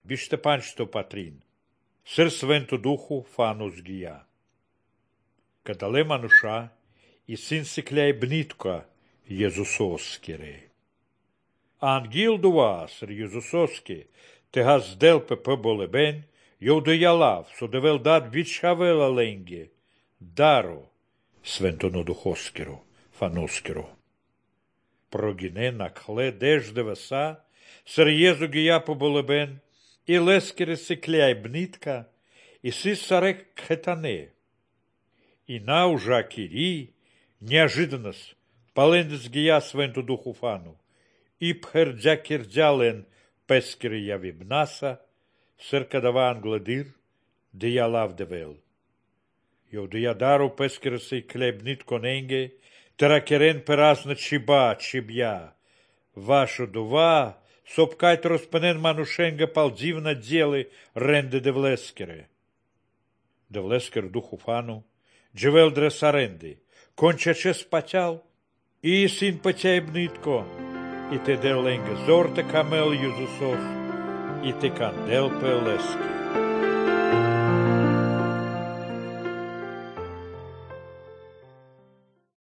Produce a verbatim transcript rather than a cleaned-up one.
bištepánšto patrin, ser Sventu Duhu fanus gija. Kada lemanuša i sin sikljaj bnitka Jezusoskere. Ангел дувас, Jezusoske, te has delpe pebole ben, jau de jalav, so de vel dat vičavela lenge, daro, Sventono Duhoskero, fanoskero. Progine na kle deždeva sa, ser Jezu gija pobole ben, i leskere sikljaj bnitka, и сисарек кхетане. И на ужа кири, неожиданность, палендес гия Свенту Духу фану, и пхерджа кирджален пескери явибнаса, съркадава англадир, де я лав девел. Йо де я дару пескери си клебнит коненге, теракерен перазна чиба, чибя. Вашу дува, сопкайт роспенен манушенга палдзивна дели ренде девлескере. Девлескер Духу фану, джевел дресаренди, конча че спачал, и син пачай бнитко, и те деленге зорте камел Юзусов, и те кандел пелески.